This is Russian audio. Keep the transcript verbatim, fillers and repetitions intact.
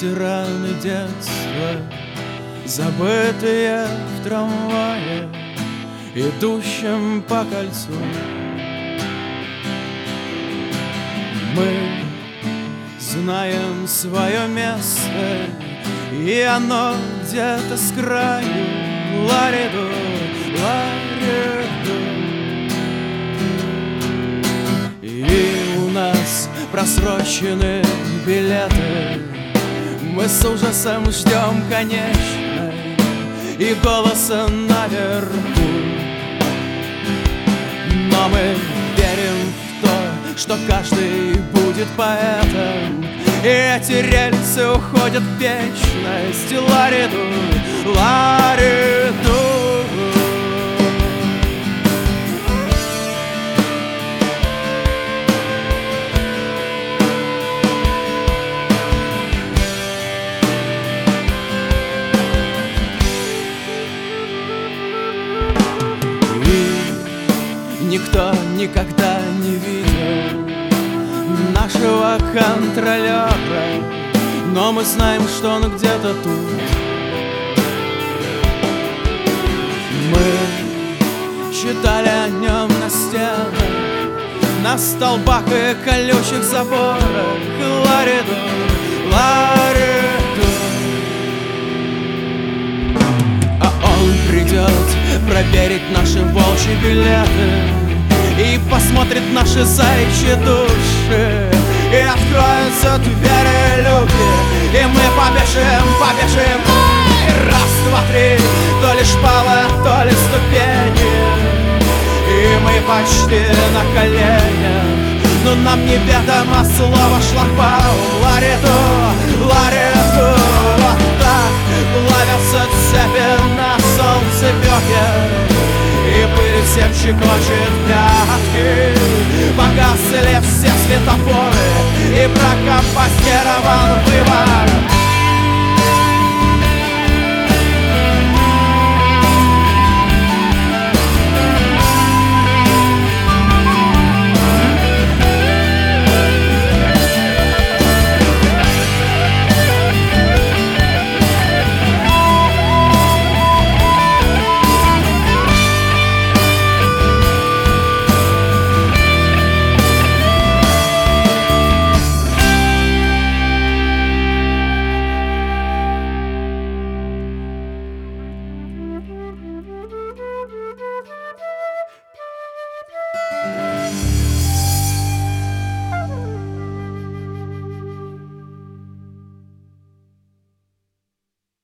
ветераны детства, забытые в трамвае, идущем по кольцу. Мы знаем свое место, и оно где-то с краю. Лариду, лариду. И у нас просрочены билеты, мы с ужасом ждем конечной и голоса наверху. Но мы верим в то, что каждый будет поэтом, и эти рельсы уходят в вечность. Лариду, лариду. Никто никогда не видел нашего контролера, но мы знаем, что он где-то тут. Мы читали о нем на стенах, на столбах и колючих заборах. Лариду, лариду. А он придет проверить наши волчьи билеты и посмотрит наши заячьи души, и откроются двери люки, и мы побежим, побежим. И раз, два, три, то ли шпала, то ли ступени, и мы почти на коленях, но нам неведомо слово шлагбаум. Лариду, лариду. Вот так плавятся цепи на солнцепёке, и пыль всем щекочет пятки. Погасли все светофоры, и прокомпостирован выбор.